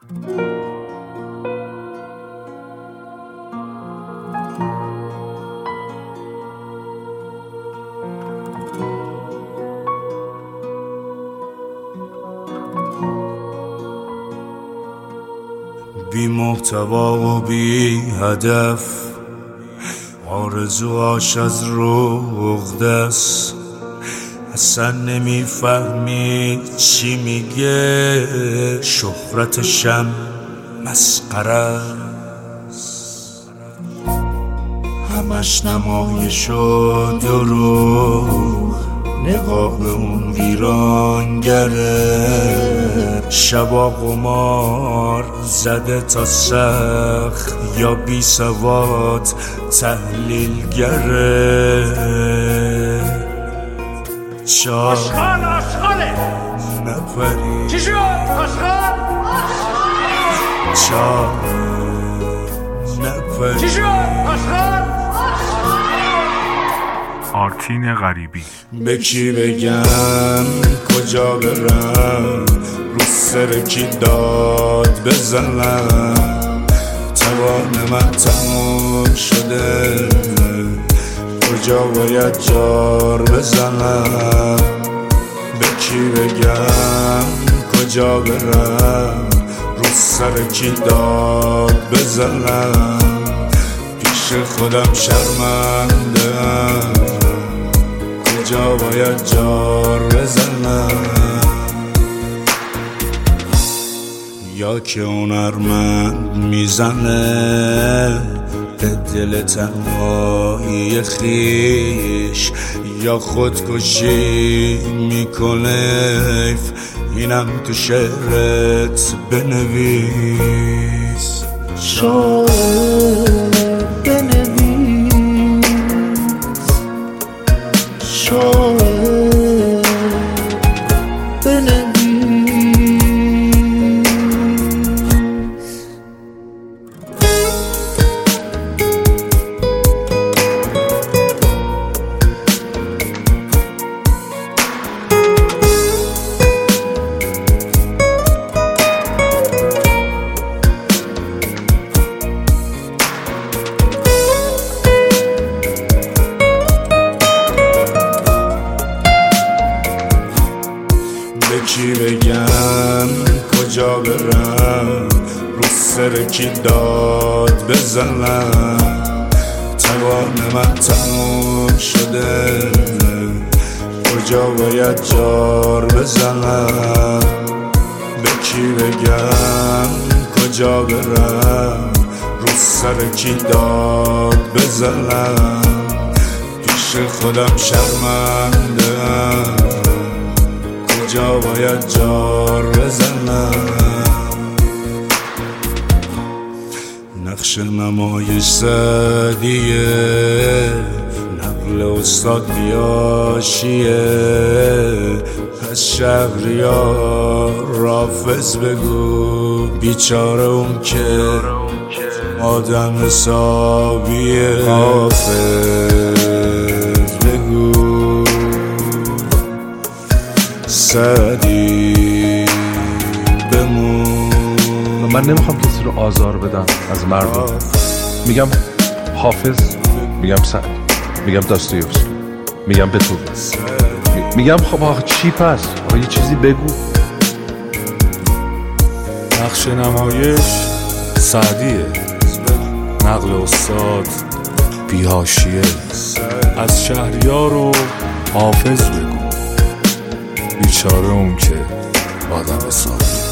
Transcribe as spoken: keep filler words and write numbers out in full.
بی محتوا و بی هدف آرزوهاش از رو عقده‌ست، اصلا نمیفهمی چی میگه، شهرتشم مسخره است، همش نمایش و دروغ، نقاب اون ویرانگره، شبا قمار زده تا سخت یا بی سواد تحلیلگره. چا آشغال آشغاله نپری چی شد؟ آشغال چا نپری چی شد؟ آشغال آرتین غریبی. به کی بگم کجا برم، رو سر کی داد بزنم، توان من تموم شده، کجا باید جار بزنم، به کی بگم کجا برم، رو سر کی داد بزنم، پیش خودم شرمنده‌ام، کجا باید جار بزنم، یا که هنرمند میزنه به دل تنهایی خیش، یا خودکشی میکنه، اینم تو شعرت بنویس، شاعر بنویس، شاعر بنویس. به کی بگم کجا برم، رو سر کی داد بزنم، توان من تموم شده، کجا باید جار بزنم، به کی بگم کجا برم، رو سر کی داد بزنم، پیش خودم شرمنده‌ام، کجا باید جار بزنم. نقش نمایش زدیه، نقل استاد بیاشیه، از شهریار رافض بگو، بیچاره اون که آدم حسابیه، حافظ بگو سعدی بمون. من نمیخوام کسی رو آزار بدم از مردم، میگم حافظ، میگم سعدی، میگم داستایوفسکی، میگم بتوون، میگم خب آخه چی پس؟ آخه یه چیزی بگو. نقش نمایش سعدیه، نقل استاد بی‌حاشیه، از شهریار و حافظ بگو، بیچاره اون که آدم حسابیه.